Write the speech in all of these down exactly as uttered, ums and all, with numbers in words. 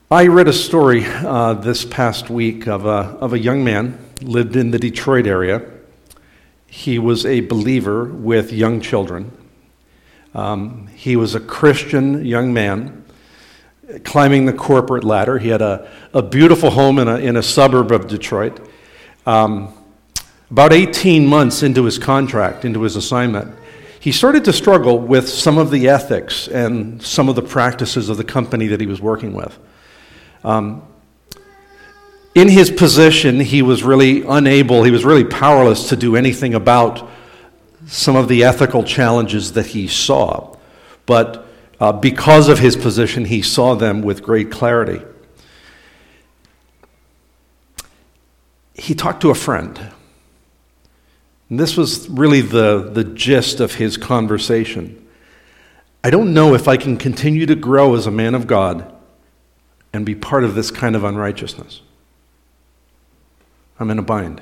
I read a story uh, this past week of a, of a young man lived in the Detroit area. He was a believer with young children. Um, he was a Christian young man climbing the corporate ladder. He had a, a beautiful home in a, in a suburb of Detroit. Um, about eighteen months into his contract, into his assignment, he started to struggle with some of the ethics and some of the practices of the company that he was working with. Um, in his position, he was really unable, he was really powerless to do anything about some of the ethical challenges that he saw. But uh, because of his position, he saw them with great clarity. He talked to a friend. And this was really the, the gist of his conversation. I don't know if I can continue to grow as a man of God and be part of this kind of unrighteousness. I'm in a bind.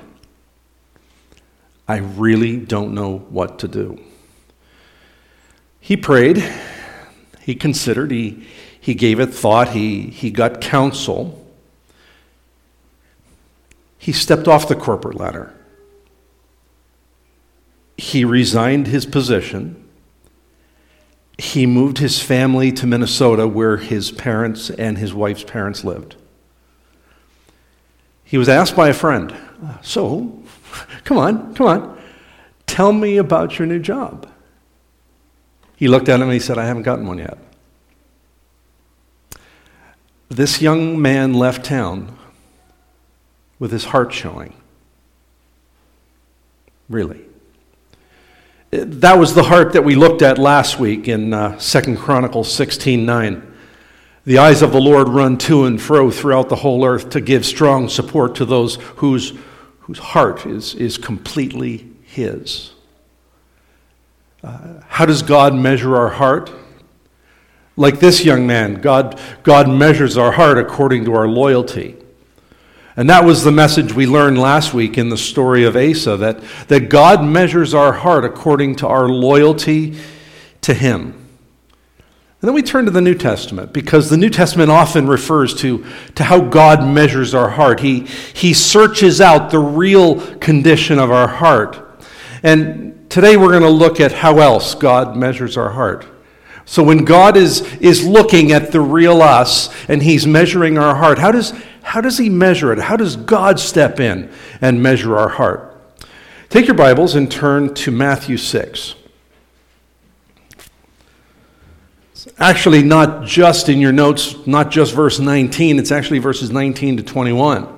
I really don't know what to do. He prayed, he considered, he, he gave it thought, he, he got counsel. He stepped off the corporate ladder. He resigned his position. He moved his family to Minnesota, where his parents and his wife's parents lived. He was asked by a friend, so, come on, come on, tell me about your new job. He looked at him and he said, I haven't gotten one yet. This young man left town with his heart showing. Really. That was the heart that we looked at last week in uh, Second Chronicles sixteen nine. The eyes of the Lord run to and fro throughout the whole earth to give strong support to those whose, whose heart is, is completely His. Uh, how does God measure our heart? Like this young man, God, God measures our heart according to our loyalty. And that was the message we learned last week in the story of Asa, that, that God measures our heart according to our loyalty to Him. And then we turn to the New Testament, because the New Testament often refers to, to how God measures our heart. He, he searches out the real condition of our heart. And today we're going to look at how else God measures our heart. So when God is, is looking at the real us and He's measuring our heart, how does How does He measure it? How does God step in and measure our heart? Take your Bibles and turn to Matthew six. It's actually not just in your notes, not just verse nineteen, it's actually verses nineteen to twenty-one.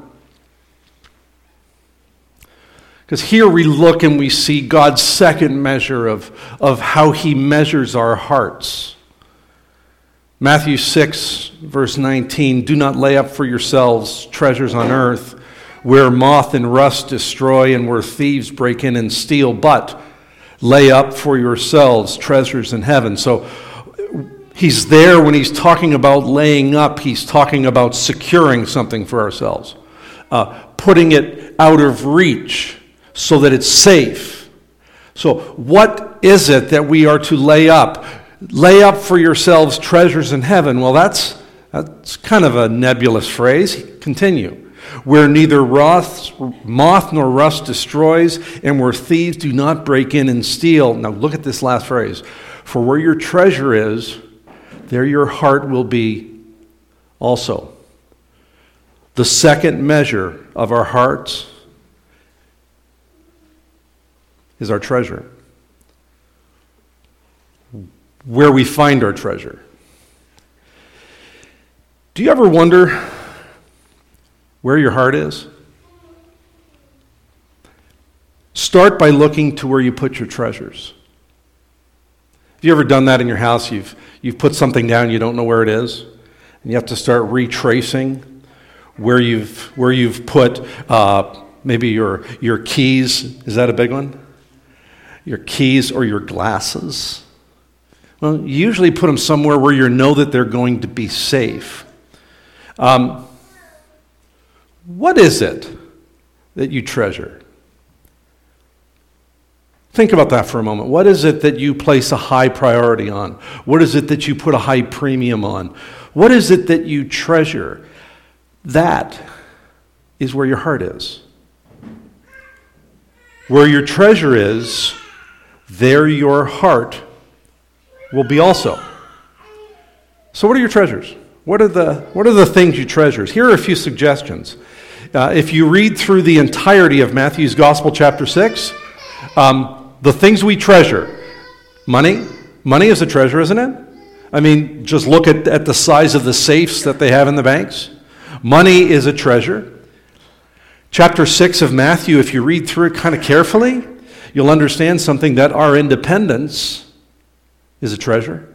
Because here we look and we see God's second measure of, of how He measures our hearts. Matthew six, verse nineteen, do not lay up for yourselves treasures on earth, where moth and rust destroy and where thieves break in and steal, but lay up for yourselves treasures in heaven. So He's there when He's talking about laying up, He's talking about securing something for ourselves, uh, putting it out of reach so that it's safe. So what is it that we are to lay up? Lay up for yourselves treasures in heaven. Well, that's that's kind of a nebulous phrase. Continue. Where neither moth, moth nor rust destroys, and where thieves do not break in and steal. Now look at this last phrase. For where your treasure is, there your heart will be also. The second measure of our hearts is our treasure. Where we find our treasure. Do you ever wonder where your heart is? Start by looking to where you put your treasures. Have you ever done that in your house? You've, you've put something down, you don't know where it is, and you have to start retracing where you've, where you've put uh, maybe your, your keys. Is that a big one? Your keys or your glasses. Well, you usually put them somewhere where you know that they're going to be safe. Um, what is it that you treasure? Think about that for a moment. What is it that you place a high priority on? What is it that you put a high premium on? What is it that you treasure? That is where your heart is. Where your treasure is, there your heart will be also. So what are your treasures? What are the, what are the things you treasure? Here are a few suggestions. Uh, if you read through the entirety of Matthew's Gospel, chapter six, um, the things we treasure, money, money is a treasure, isn't it? I mean, just look at, at the size of the safes that they have in the banks. Money is a treasure. Chapter six of Matthew, if you read through it kind of carefully, you'll understand something, that our independence is a treasure.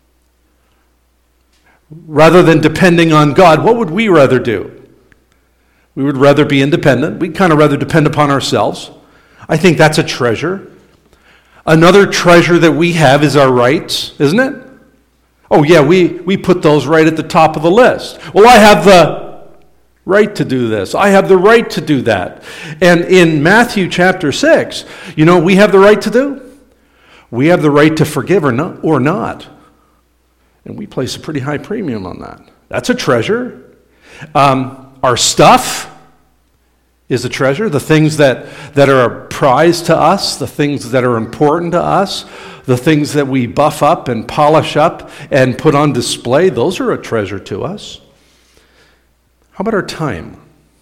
Rather than depending on God, what would we rather do? We would rather be independent. We'd kind of rather depend upon ourselves. I think that's a treasure. Another treasure that we have is our rights, isn't it? Oh yeah, we, we put those right at the top of the list. Well, I have the right to do this. I have the right to do that. And in Matthew chapter six, you know, we have the right to do. We have the right to forgive or not. Or not. And we place a pretty high premium on that. That's a treasure. Um, our stuff is a treasure. The things that, that are a prize to us, the things that are important to us, the things that we buff up and polish up and put on display, those are a treasure to us. How about our time?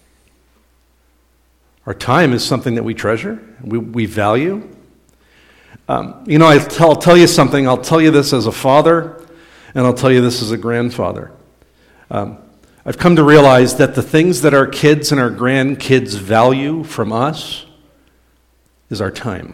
Our time is something that we treasure, we, we value. Um, you know, I tell, I'll tell you something. I'll tell you this as a father, and I'll tell you this as a grandfather. Um, I've come to realize that the things that our kids and our grandkids value from us is our time.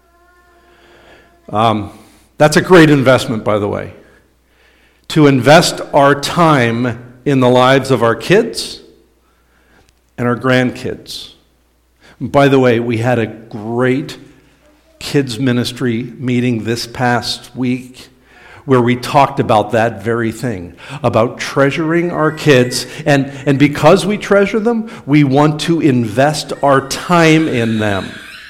Um, that's a great investment, by the way. To invest our time in the lives of our kids and our grandkids. By the way, we had a great kids ministry meeting this past week where we talked about that very thing, about treasuring our kids. And, and because we treasure them, we want to invest our time in them.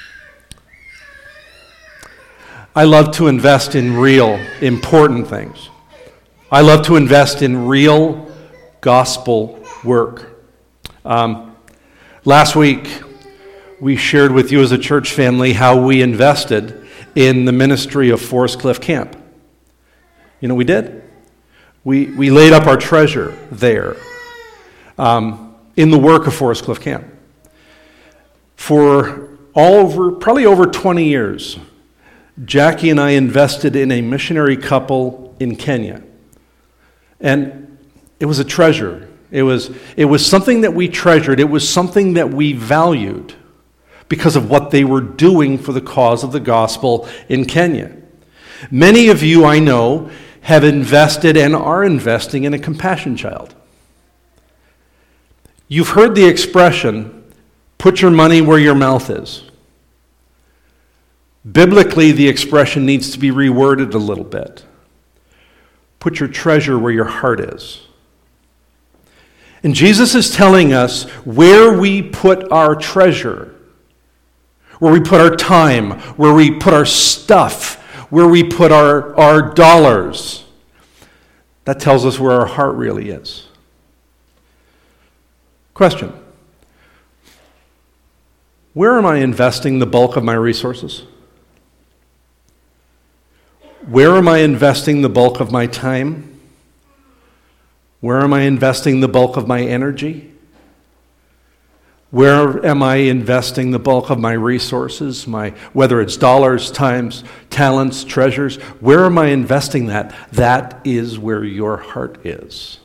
I love to invest in real, important things. I love to invest in real gospel work. Um, last week, we shared with you as a church family how we invested in the ministry of Forest Cliff Camp. You know, we did. We we laid up our treasure there um, in the work of Forest Cliff Camp. For all over, probably over twenty years, Jackie and I invested in a missionary couple in Kenya. And it was a treasure. It was, it was something that we treasured. It was something that we valued because of what they were doing for the cause of the gospel in Kenya. Many of you, I know, have invested and are investing in a compassion child. You've heard the expression, put your money where your mouth is. Biblically, the expression needs to be reworded a little bit. Put your treasure where your heart is. And Jesus is telling us where we put our treasure, where we put our time, where we put our stuff, where we put our, our dollars. That tells us where our heart really is. Question. Where am I investing the bulk of my resources? Where am I investing the bulk of my time? Where am I investing the bulk of my energy? Where am I investing the bulk of my resources, my whether it's dollars, times, talents, treasures? Where am I investing that? That is where your heart is.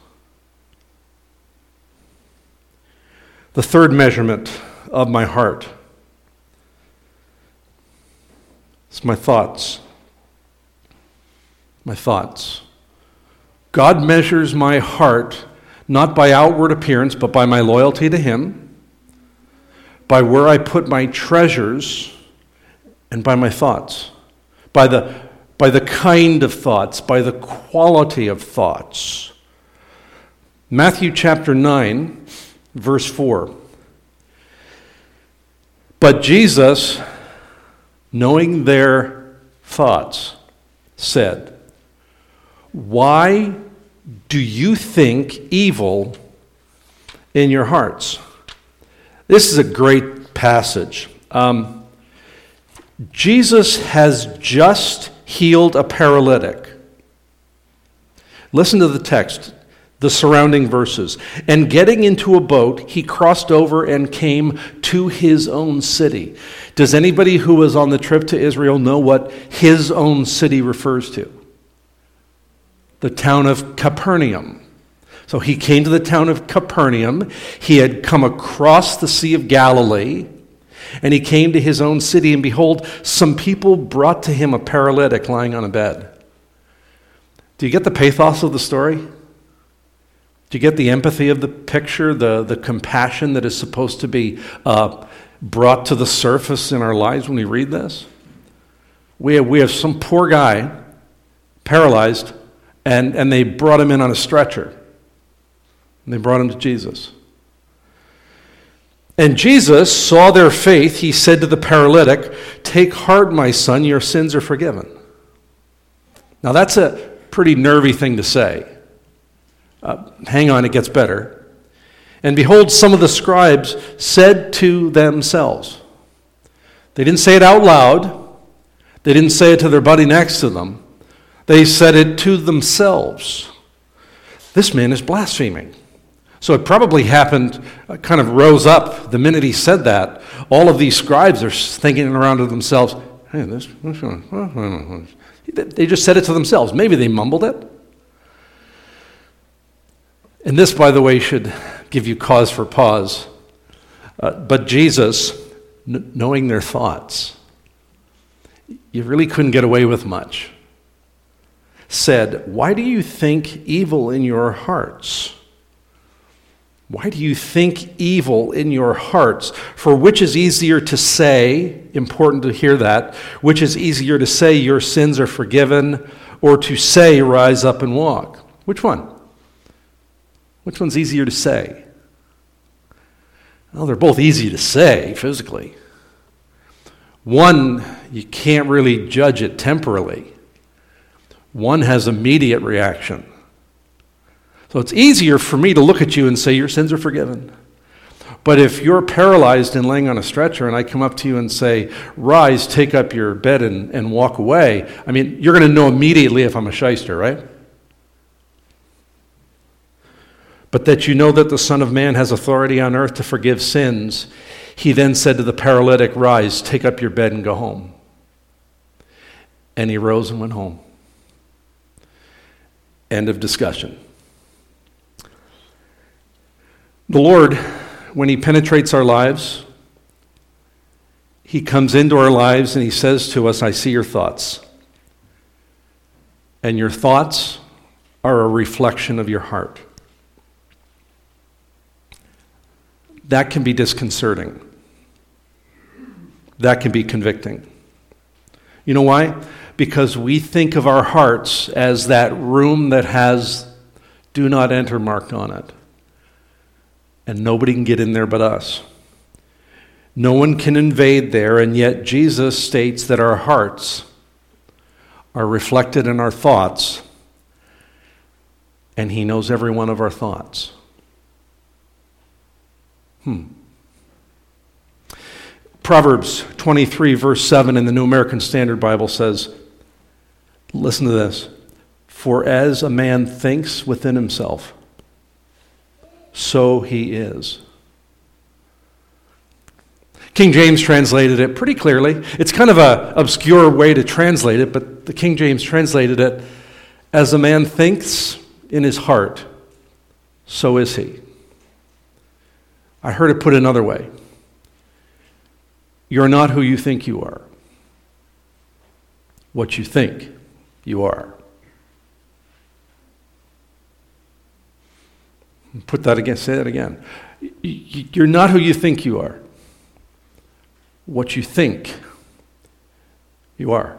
The third measurement of my heart is my thoughts. My thoughts. God measures my heart not by outward appearance, but by my loyalty to Him, by where I put my treasures, and by my thoughts, by the, by the kind of thoughts, by the quality of thoughts. Matthew chapter nine, verse four. But Jesus knowing their thoughts, said, "Why do you think evil in your hearts?" This is a great passage. Um, Jesus has just healed a paralytic. Listen to the text, the surrounding verses. "And getting into a boat, he crossed over and came to his own city." Does anybody who was on the trip to Israel know what his own city refers to? The town of Capernaum. So he came to the town of Capernaum. He had come across the Sea of Galilee, and he came to his own city, and behold, some people brought to him a paralytic lying on a bed. Do you get the pathos of the story? Do you get the empathy of the picture, the, the compassion that is supposed to be uh, brought to the surface in our lives when we read this? We have, we have some poor guy, paralyzed, and, and they brought him in on a stretcher. And they brought him to Jesus. And Jesus saw their faith. He said to the paralytic, "Take heart, my son, your sins are forgiven." Now that's a pretty nervy thing to say. Uh, hang on, it gets better. "And behold, some of the scribes said to themselves." They didn't say it out loud. They didn't say it to their buddy next to them. They said it to themselves. "This man is blaspheming." So it probably happened, uh, kind of rose up the minute he said that. All of these scribes are thinking around to themselves, "Hey, this, this one." They just said it to themselves. Maybe they mumbled it. And this, by the way, should give you cause for pause. Uh, but Jesus, n- knowing their thoughts, you really couldn't get away with much, said, "Why do you think evil in your hearts? Why do you think evil in your hearts? For which is easier to say," important to hear that, "which is easier to say, your sins are forgiven, or to say, rise up and walk?" Which one? Which one's easier to say? Well, they're both easy to say physically. One, you can't really judge it temporally. One has immediate reaction. So it's easier for me to look at you and say, "Your sins are forgiven." But if you're paralyzed and laying on a stretcher and I come up to you and say, "Rise, take up your bed and, and walk away," I mean, you're going to know immediately if I'm a shyster, right? "But that you know that the Son of Man has authority on earth to forgive sins," he then said to the paralytic, "Rise, take up your bed and go home." And he rose and went home. End of discussion. The Lord, when he penetrates our lives, he comes into our lives and he says to us, "I see your thoughts. And your thoughts are a reflection of your heart." That can be disconcerting. That can be convicting. You know why? Because we think of our hearts as that room that has "do not enter" marked on it. And nobody can get in there but us. No one can invade there, and yet Jesus states that our hearts are reflected in our thoughts, and he knows every one of our thoughts. Hmm. Proverbs twenty-three, verse seven in the New American Standard Bible says, listen to this, "For as a man thinks within himself, so he is." King James translated it pretty clearly. It's kind of an obscure way to translate it, but the King James translated it, "As a man thinks in his heart, so is he." I heard it put another way. You're not who you think you are. What you think you are. Put that again, say that again. You're not who you think you are. What you think you are.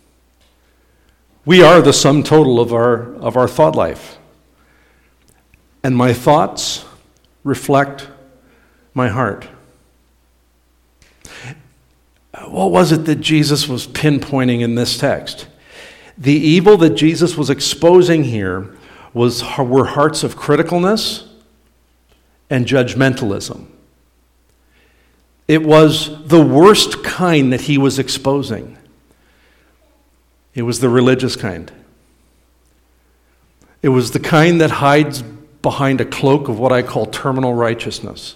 We are the sum total of our of our thought life. And my thoughts reflect my heart. what was it that Jesus was pinpointing in this text? The evil that Jesus was exposing here was were hearts of criticalness and judgmentalism. It was the worst kind that he was exposing. It was the religious kind. It was the kind that hides behind a cloak of what I call terminal righteousness.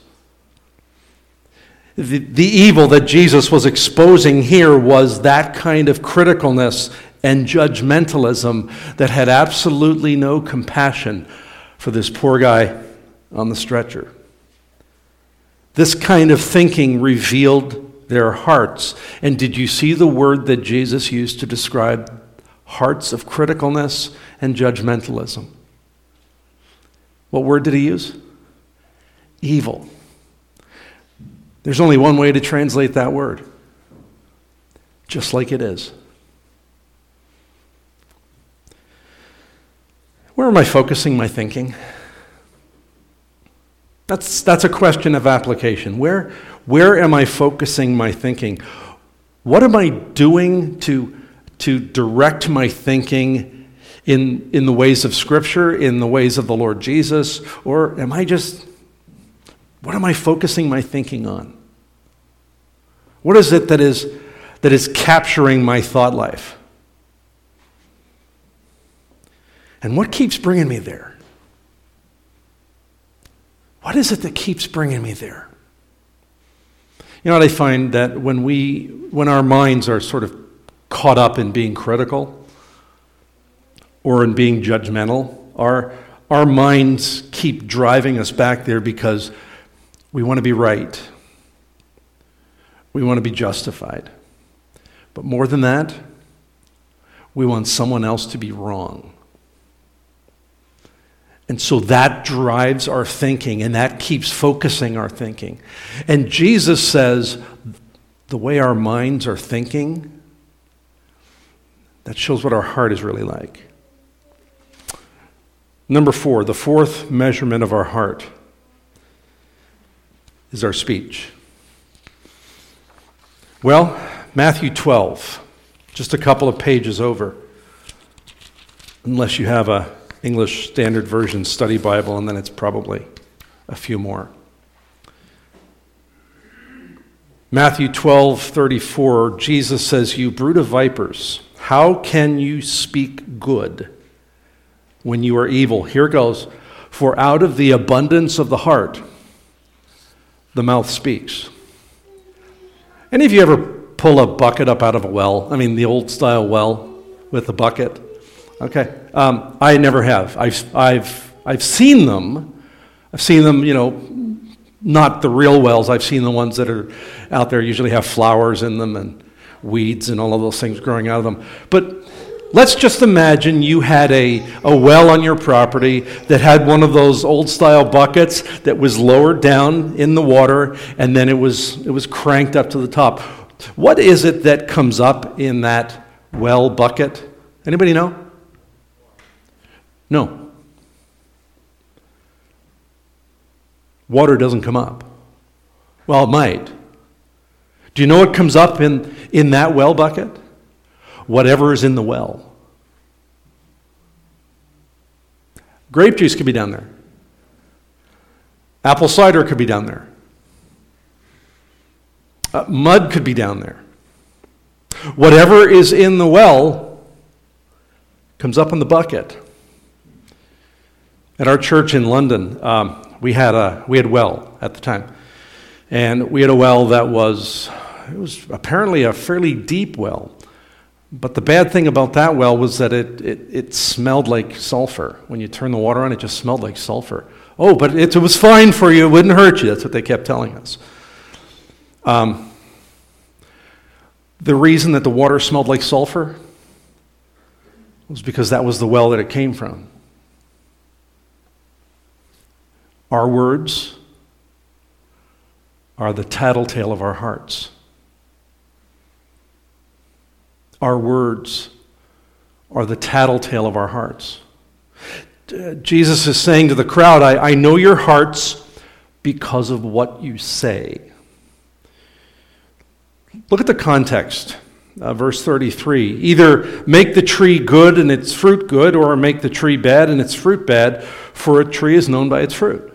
The, the evil that Jesus was exposing here was that kind of criticalness and judgmentalism that had absolutely no compassion for this poor guy on the stretcher. This kind of thinking revealed their hearts. And did you see the word that Jesus used to describe hearts of criticalness and judgmentalism? What word did he use? Evil. There's only one way to translate that word. Just like it is. Where am I focusing my thinking? That's that's a question of application. Where where am I focusing my thinking? What am I doing to to direct my thinking in in the ways of Scripture, in the ways of the Lord Jesus, or am I just what am I focusing my thinking on? What is it that is that is capturing my thought life? And what keeps bringing me there? What is it that keeps bringing me there? You know what I find that when we, when our minds are sort of caught up in being critical or in being judgmental, our, our minds keep driving us back there because we want to be right. We want to be justified. But more than that, we want someone else to be wrong. And so that drives our thinking, and that keeps focusing our thinking. And Jesus says, the way our minds are thinking, that shows what our heart is really like. Number four, the fourth measurement of our heart is our speech. Well, Matthew twelve, just a couple of pages over, unless you have a English Standard Version study Bible, and then it's probably a few more. Matthew twelve thirty-four, Jesus says, "You brood of vipers, how can you speak good when you are evil?" Here it goes. "For out of the abundance of the heart, the mouth speaks." Any of you ever pull a bucket up out of a well? I mean, the old style well with the bucket? Okay, um, I never have. I've I've I've seen them. I've seen them. You know, not the real wells. I've seen the ones that are out there. Usually have flowers in them and weeds and all of those things growing out of them. But let's just imagine you had a a well on your property that had one of those old style buckets that was lowered down in the water, and then it was it was cranked up to the top. What is it that comes up in that well bucket? Anybody know? No. Water doesn't come up. Well, it might. Do you know what comes up in, in that well bucket? Whatever is in the well. Grape juice could be down there. Apple cider could be down there. Uh, mud could be down there. Whatever is in the well comes up in the bucket. At our church in London, um, we had a we had well at the time, and we had a well that was it was apparently a fairly deep well. But the bad thing about that well was that it it, it smelled like sulfur. When you turn the water on, it just smelled like sulfur. Oh, but it, it was fine for you; it wouldn't hurt you. That's what they kept telling us. Um, the reason that the water smelled like sulfur was because that was the well that it came from. Our words are the tattletale of our hearts. Our words are the tattletale of our hearts. Jesus is saying to the crowd, I, I know your hearts because of what you say. Look at the context, uh, verse thirty-three. Either make the tree good and its fruit good, or make the tree bad and its fruit bad, for a tree is known by its fruit.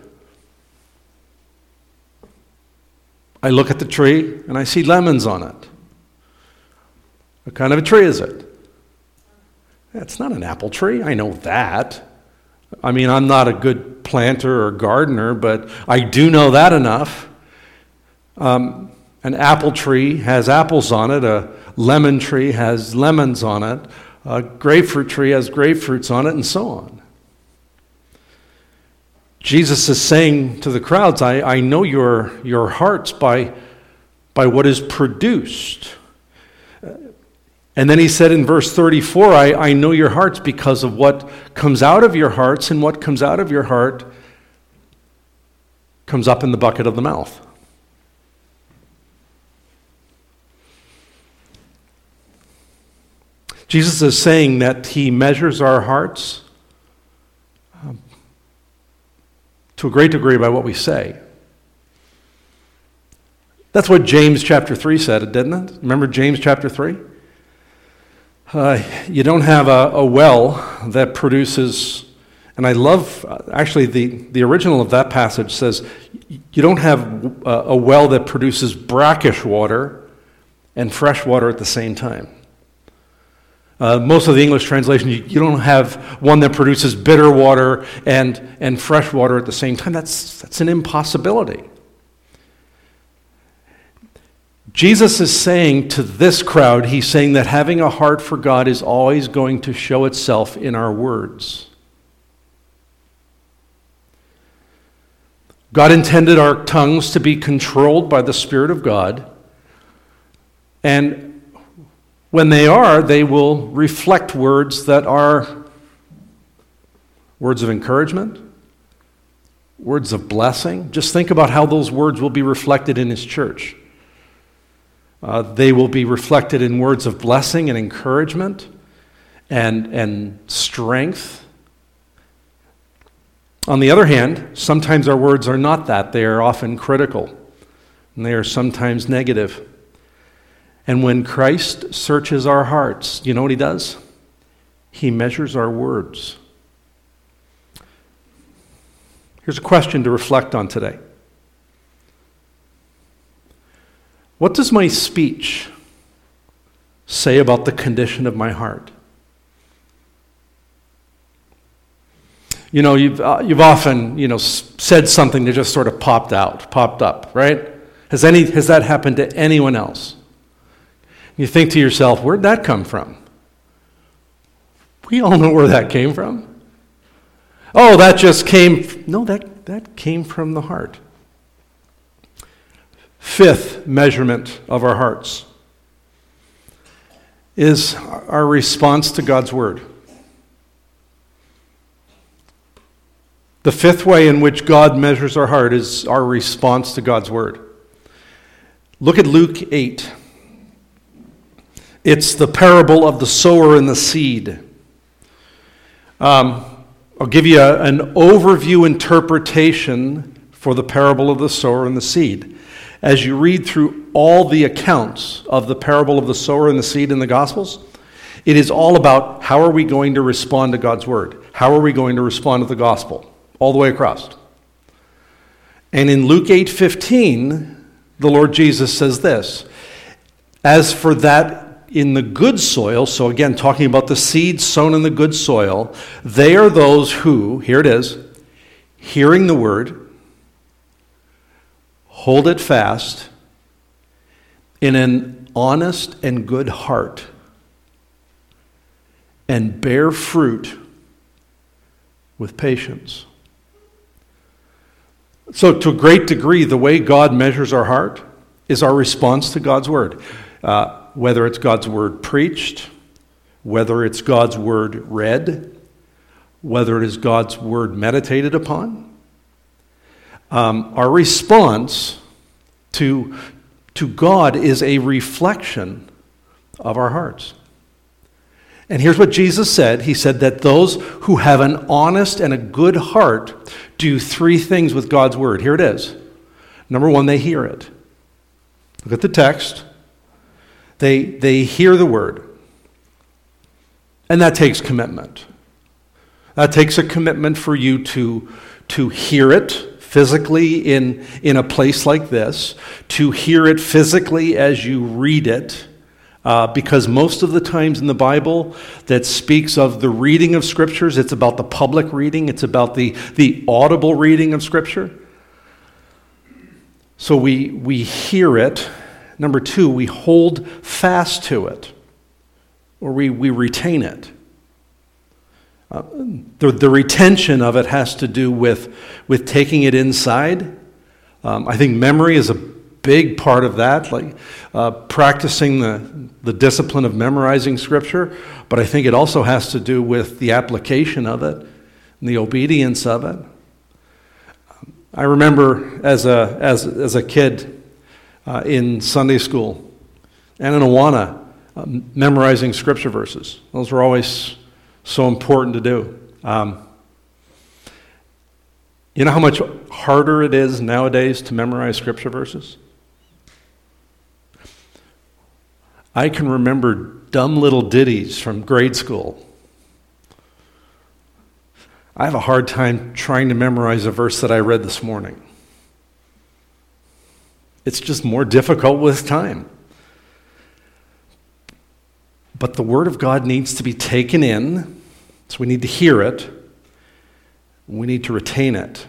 I look at the tree and I see lemons on it. What kind of a tree is it? It's not an apple tree. I know that. I mean, I'm not a good planter or gardener, but I do know that enough. Um, an apple tree has apples on it. A lemon tree has lemons on it. A grapefruit tree has grapefruits on it, and so on. Jesus is saying to the crowds, I, I know your, your hearts by, by what is produced. And then he said in verse thirty-four, I, I know your hearts because of what comes out of your hearts, and what comes out of your heart comes up in the bucket of the mouth. Jesus is saying that he measures our hearts um, to a great degree by what we say. That's what James chapter three said, didn't it? Remember James chapter three? Uh, you don't have a, a well that produces, and I love, actually the, the original of that passage says, you don't have a, a well that produces brackish water and fresh water at the same time. Uh, most of the English translation, you, you don't have one that produces bitter water and, and fresh water at the same time. That's, that's an impossibility. Jesus is saying to this crowd, he's saying that having a heart for God is always going to show itself in our words. God intended our tongues to be controlled by the Spirit of God, and when they are, they will reflect words that are words of encouragement, words of blessing. Just think about how those words will be reflected in his church. Uh, they will be reflected in words of blessing and encouragement and, and strength. On the other hand, sometimes our words are not that. They are often critical, and they are sometimes negative. And when Christ searches our hearts, you know what he does? He measures our words. Here's a question to reflect on today. What does my speech say about the condition of my heart? You know, you've uh, you've often, you know, s- said something that just sort of popped out, popped up, right? Has any has that happened to anyone else? You think to yourself, where'd that come from? We all know where that came from. Oh, that just came, no, that, that came from the heart. Fifth measurement of our hearts is our response to God's word. The fifth way in which God measures our heart is our response to God's word. Look at Luke eight. It's the parable of the sower and the seed. Um, I'll give you a, an overview interpretation for the parable of the sower and the seed. As you read through all the accounts of the parable of the sower and the seed in the Gospels, it is all about how are we going to respond to God's word? How are we going to respond to the gospel? All the way across. And in Luke eight fifteen, the Lord Jesus says this, as for that in the good soil, so again, talking about the seed sown in the good soil, they are those who, here it is, hearing the word, hold it fast in an honest and good heart, and bear fruit with patience. So to a great degree, the way God measures our heart is our response to God's word. Uh, whether it's God's word preached, whether it's God's word read, whether it is God's word meditated upon, um, our response to, to God is a reflection of our hearts. And here's what Jesus said. He said that those who have an honest and a good heart do three things with God's word. Here it is. Number one, they hear it. Look at the text. They, they hear the word. And that takes commitment. That takes a commitment for you to, to hear it physically in, in a place like this, to hear it physically as you read it, uh, because most of the times in the Bible that speaks of the reading of Scriptures, it's about the public reading, it's about the, the audible reading of Scripture. So we, we hear it. Number two, we hold fast to it, or we, we retain it. Uh, the, the retention of it has to do with, with taking it inside. Um, I think memory is a big part of that, like uh, practicing the, the discipline of memorizing Scripture, but I think it also has to do with the application of it and the obedience of it. I remember as a, as, as a kid uh, in Sunday school and in Awana, uh, memorizing Scripture verses. Those were always so important to do. Um, you know how much harder it is nowadays to memorize Scripture verses? I can remember dumb little ditties from grade school. I have a hard time trying to memorize a verse that I read this morning. It's just more difficult with time. But the Word of God needs to be taken in, so we need to hear it, we need to retain it,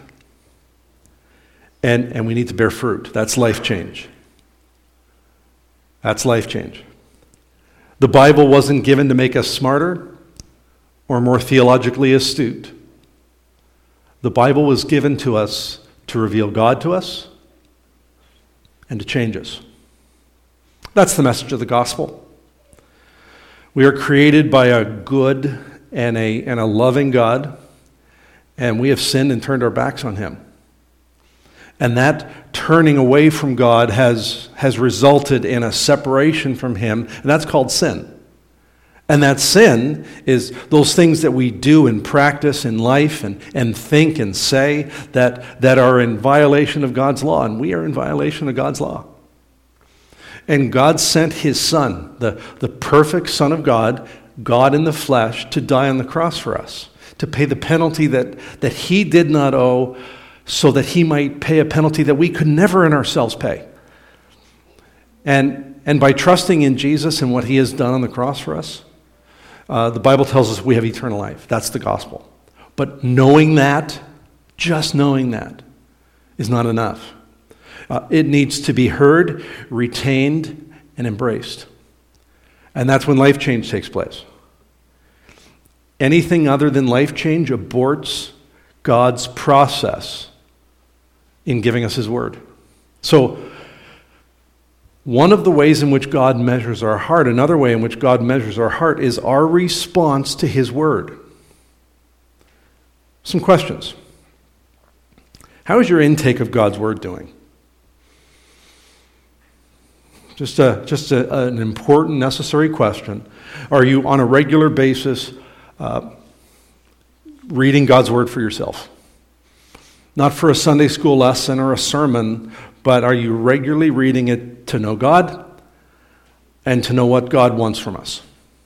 and, and we need to bear fruit. That's life change. That's life change. The Bible wasn't given to make us smarter or more theologically astute. The Bible was given to us to reveal God to us and to change us. That's the message of the gospel. We are created by a good and a, and a loving God, and we have sinned and turned our backs on Him. And that turning away from God has, has resulted in a separation from Him, and that's called sin. And that sin is those things that we do and practice in life and, and think and say that, that are in violation of God's law, and we are in violation of God's law. And God sent His Son, the, the perfect Son of God, God in the flesh, to die on the cross for us, to pay the penalty that, that He did not owe, so that He might pay a penalty that we could never in ourselves pay. And, and by trusting in Jesus and what He has done on the cross for us, uh, the Bible tells us we have eternal life. That's the gospel. But knowing that, just knowing that, is not enough. Uh, it needs to be heard, retained, and embraced. And that's when life change takes place. Anything other than life change aborts God's process in giving us His word. So, one of the ways in which God measures our heart, another way in which God measures our heart, is our response to His word. Some questions. How is your intake of God's word doing? Just, a, just a, an important, necessary question. Are you on a regular basis uh, reading God's word for yourself? Not for a Sunday school lesson or a sermon, but are you regularly reading it to know God and to know what God wants from us?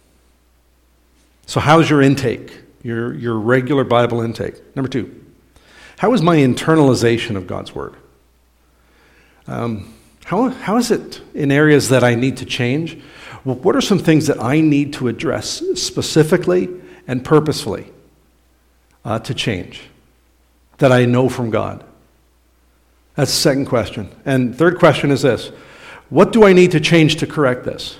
So how's your intake, your, your regular Bible intake? Number two, how is my internalization of God's word? Um, how, how is it in areas that I need to change? Well, what are some things that I need to address specifically and purposefully uh, to change that I know from God? That's the second question. And third question is this: what do I need to change to correct this?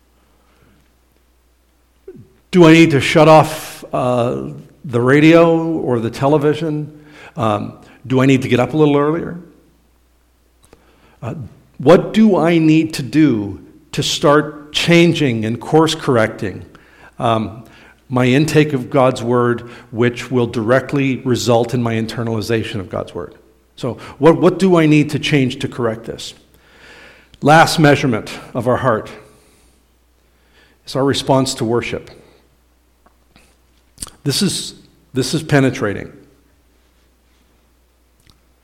Do I need to shut off uh, the radio or the television? Um, do I need to get up a little earlier? Uh, what do I need to do to start changing and course correcting um, my intake of God's word, which will directly result in my internalization of God's word? So what, what do I need to change to correct this? Last measurement of our heart is our response to worship. This is, this is penetrating.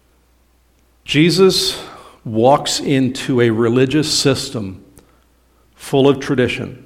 Jesus walks into a religious system full of tradition.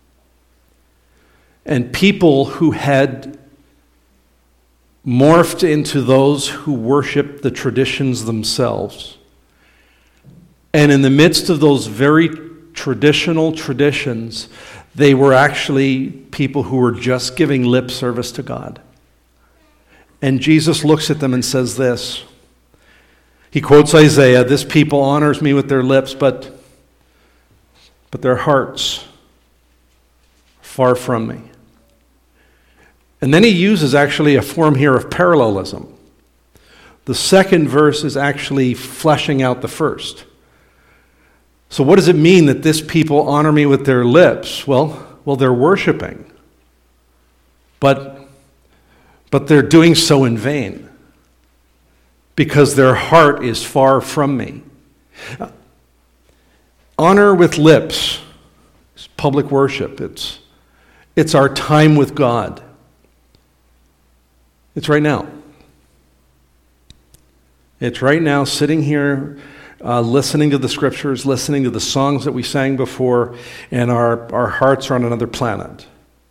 And people who had morphed into those who worshiped the traditions themselves. And in the midst of those very traditional traditions, they were actually people who were just giving lip service to God. And Jesus looks at them and says this. He quotes Isaiah, "This people honors me with their lips, but, but their hearts are far from me." And then he uses actually a form here of parallelism. The second verse is actually fleshing out the first. So what does it mean that this people honor me with their lips? Well, well, they're worshiping. But, but they're doing so in vain because their heart is far from me. Honor with lips is public worship. It's, it's our time with God. It's right now. It's right now sitting here uh, listening to the scriptures, listening to the songs that we sang before, and our, our hearts are on another planet.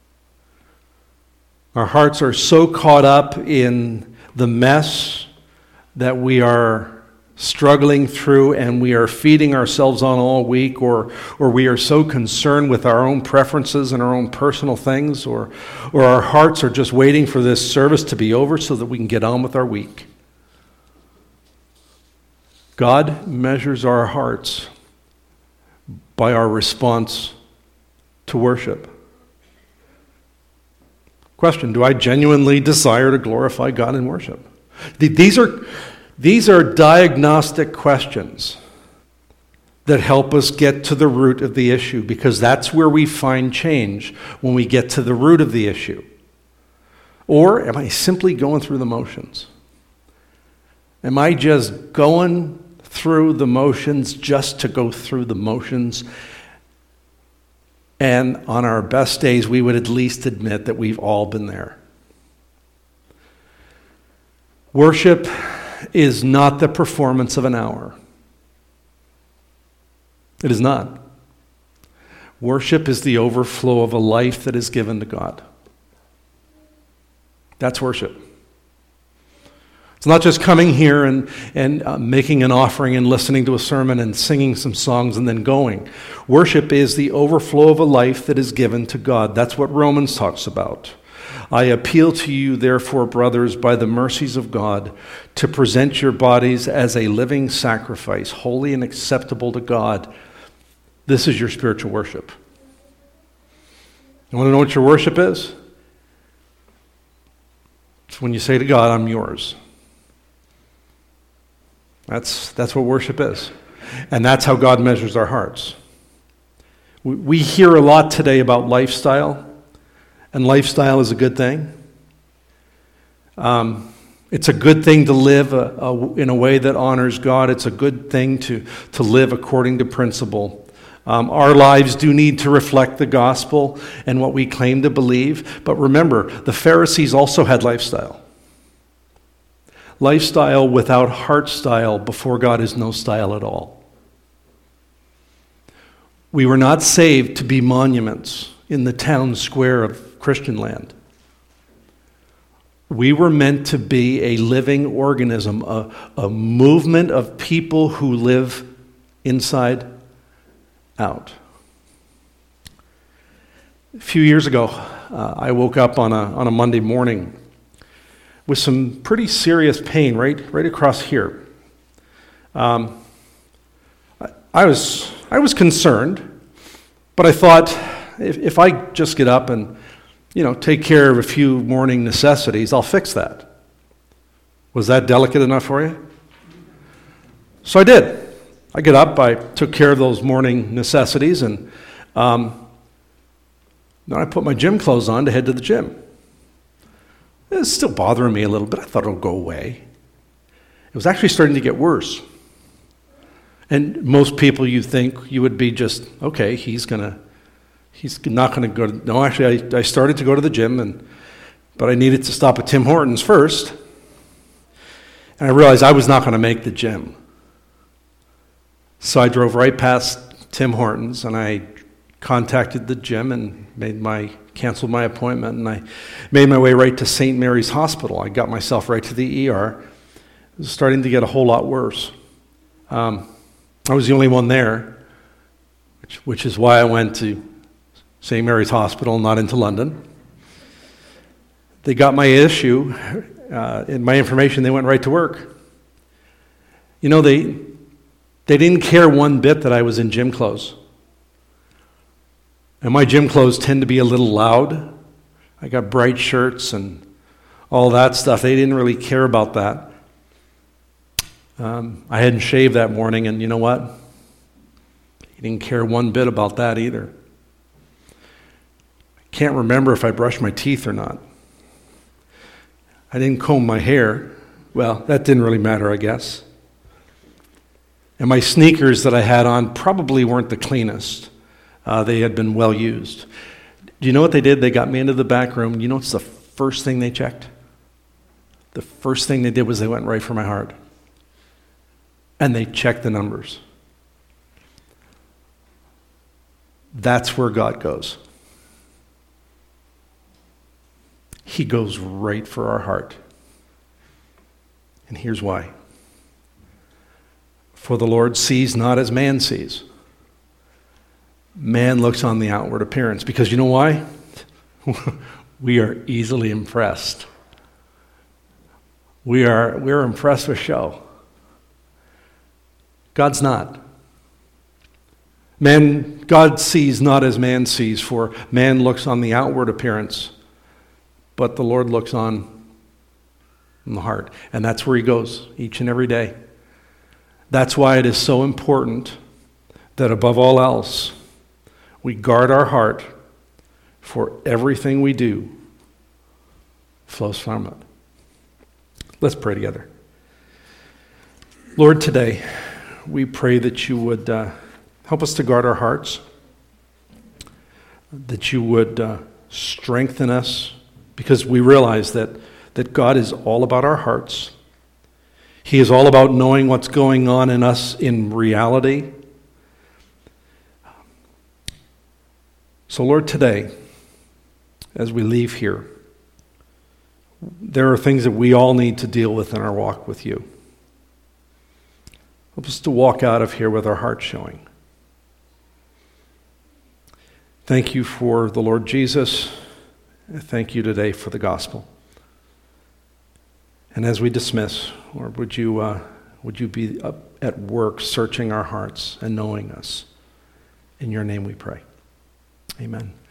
Our hearts are so caught up in the mess that we are struggling through and we are feeding ourselves on all week, or or we are so concerned with our own preferences and our own personal things, or or our hearts are just waiting for this service to be over so that we can get on with our week. God measures our hearts by our response to worship. Question, do I genuinely desire to glorify God in worship? These are These are diagnostic questions that help us get to the root of the issue, because that's where we find change, when we get to the root of the issue. Or am I simply going through the motions? Am I just going through the motions just to go through the motions? And on our best days, we would at least admit that we've all been there. Worship is not the performance of an hour. It is not. Worship is the overflow of a life that is given to God. That's worship. It's not just coming here and, and uh, making an offering and listening to a sermon and singing some songs and then going. Worship is the overflow of a life that is given to God. That's what Romans talks about. I appeal to you, therefore, brothers, by the mercies of God, to present your bodies as a living sacrifice, holy and acceptable to God. This is your spiritual worship. You want to know what your worship is? It's when you say to God, I'm yours. That's, that's what worship is. And that's how God measures our hearts. We, we hear a lot today about lifestyle. And lifestyle is a good thing. Um, it's a good thing to live a, a, in a way that honors God. It's a good thing to, to live according to principle. Um, our lives do need to reflect the gospel and what we claim to believe. But remember, the Pharisees also had lifestyle. Lifestyle without heart style before God is no style at all. We were not saved to be monuments in the town square of Christian land. We were meant to be a living organism, a, a movement of people who live inside out. A few years ago, uh, I woke up on a on a Monday morning with some pretty serious pain right right across here. Um, I, I was I was concerned, but I thought if, if I just get up and you know, take care of a few morning necessities, I'll fix that. Was that delicate enough for you? So I did. I get up, I took care of those morning necessities, and um, then I put my gym clothes on to head to the gym. It's still bothering me a little bit. I thought it'll go away. It was actually starting to get worse. And most people, you think you would be just, okay, he's going to He's not going to go to, no, actually, I, I started to go to the gym, and but I needed to stop at Tim Hortons first. And I realized I was not going to make the gym. So I drove right past Tim Hortons, and I contacted the gym and made my canceled my appointment, and I made my way right to Saint Mary's Hospital. I got myself right to the E R. It was starting to get a whole lot worse. Um, I was the only one there, which, which is why I went to Saint Mary's Hospital, not into London. They got my issue uh, and my information. They went right to work. You know, they they didn't care one bit that I was in gym clothes. And my gym clothes tend to be a little loud. I got bright shirts and all that stuff. They didn't really care about that. Um, I hadn't shaved that morning, and you know what? He didn't care one bit about that either. I can't remember if I brushed my teeth or not. I didn't comb my hair. Well, that didn't really matter, I guess. And my sneakers that I had on probably weren't the cleanest. Uh, they had been well used. Do you know what they did? They got me into the back room. You know what's the first thing they checked? The first thing they did was they went right for my heart. And they checked the numbers. That's where God goes. He goes right for our heart. And here's why. For the Lord sees not as man sees. Man looks on the outward appearance. Because you know why? We are easily impressed. We are we're impressed with show. God's not. Man, God sees not as man sees, for man looks on the outward appearance, but the Lord looks on the heart. And that's where he goes each and every day. That's why it is so important that above all else, we guard our heart, for everything we do flows from it. Let's pray together. Lord, today we pray that you would uh, help us to guard our hearts, that you would uh, strengthen us, because we realize that, that God is all about our hearts. He is all about knowing what's going on in us in reality. So, Lord, today, as we leave here, there are things that we all need to deal with in our walk with you. Help us to walk out of here with our hearts showing. Thank you for the Lord Jesus. Thank you today for the gospel. And as we dismiss, Lord, would you, uh, would you be up at work searching our hearts and knowing us? In your name we pray. Amen.